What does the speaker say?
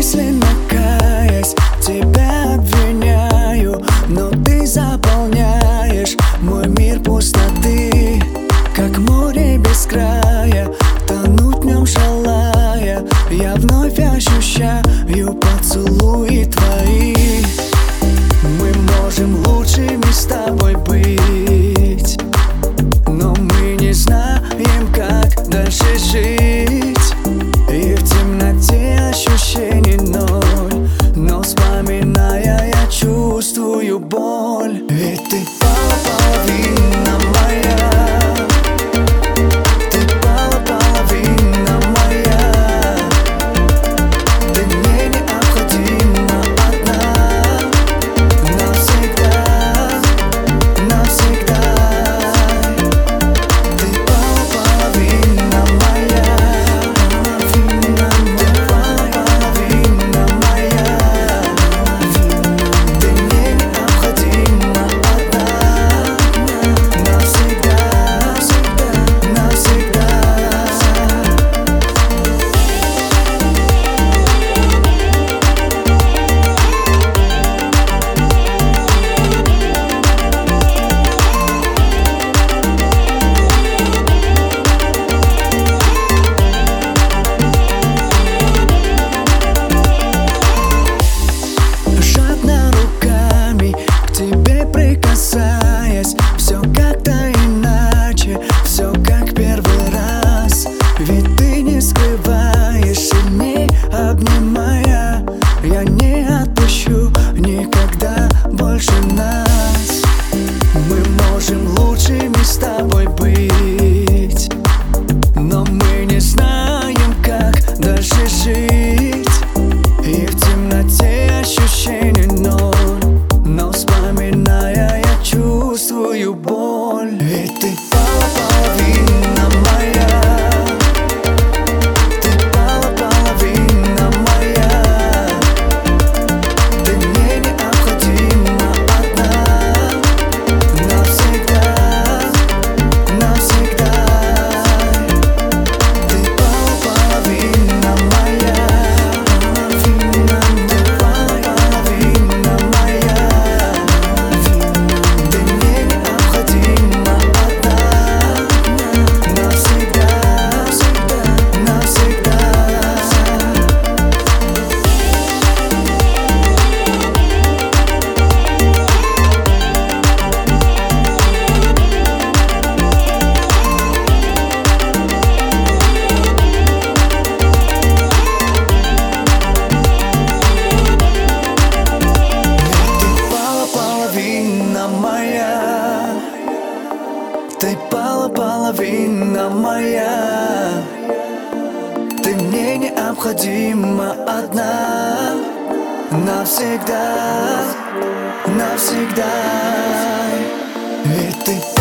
мысленно каясь, тебя обвиняю, но ты заполняешь мой мир пустоты, как море без края, тонуть в нем желая. Я вновь ощущаю поцелуи твои. Мы можем лучшими с тобой быть, но мы не знаем, как дальше жить. И в темноте ощущений ноль, но вспоминая я чувствую боль. Ведь ты половина моя, ты половина моя, ты мне необходима одна, навсегда, навсегда. Ты половина моя, половина моя, ты мне необходима одна, навсегда, навсегда. Жадно руками к тебе прикасаясь, все как-то иначе, все как первый раз. Ведь ты не скрываешь и не обнимая, я не отпущу никогда больше нас. Мы можем лучшими с тобой быть, но мы не знаем, как дальше жить. И в темноте ощущений ноль, но вспоминая я чувствую боль. Ведь ты половина моя, ты половина моя, ты мне необходима одна, навсегда, навсегда. Ты половина моя, половина моя, ты мне необходима одна, навсегда, навсегда. Половина моя, ты половина моя, ты мне необходима одна, навсегда, навсегда. Ведь ты